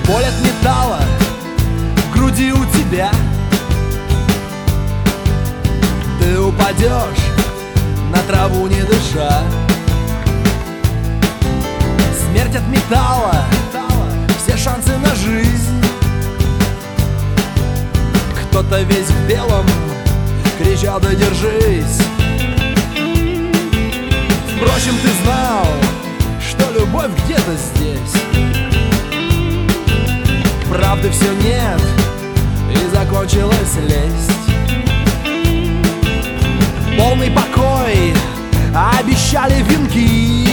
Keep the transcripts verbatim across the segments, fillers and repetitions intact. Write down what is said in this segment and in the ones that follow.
Боль от металла в груди у тебя. Ты упадешь на траву, не дыша. Смерть от металла, все шансы на жизнь. Кто-то весь в белом кричал: да держись. Впрочем, ты знал, что любовь где-то здесь. Правды все нет, и закончилась лесть. Полный покой обещали венки,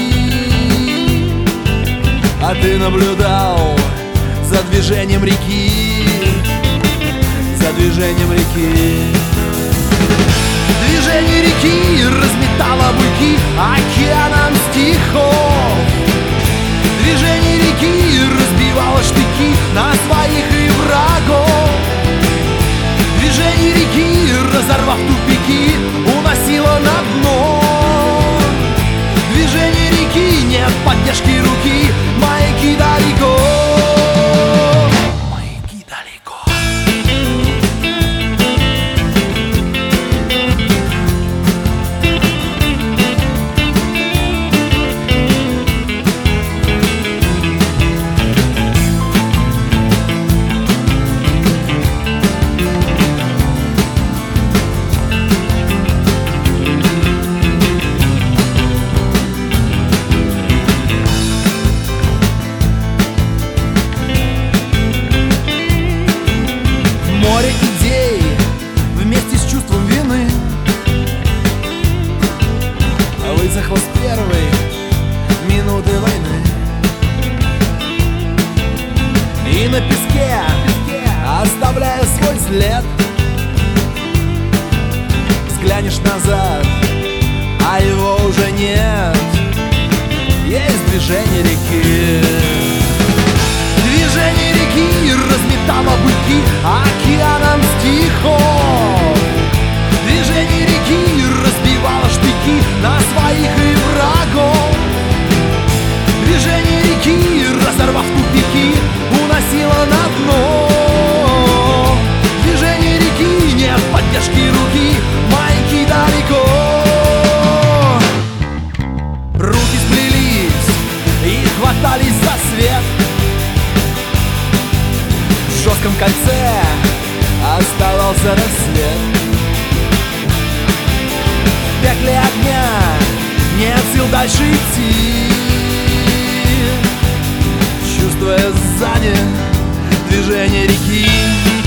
а ты наблюдал за движением реки, за движением реки. Движение реки разметало буйки океаном стихов. Движение реки разбивало штыки на своих и врагов. Движение реки, разорвав тупики, уносило на дно. Движение реки, нет поддержки руки, маяки далеко. Маяки далеко. Море идей вместе с чувством вины высохло с первой минуты войны. И на песке, оставляя свой след, взглянешь назад, а его уже нет. Есть движение реки. Движение реки разметало буйки океаном стихов. Движение реки разбивало штыки на своих и врагов. Движение реки, разорвав тупики, уносило на дно. Движение реки, нет поддержки руки, маяки далеко. Руки сплелись и хватались за свет. В жестком кольце оставался рассвет. В пекле огня нет сил дальше идти, чувствуя сзади движение реки.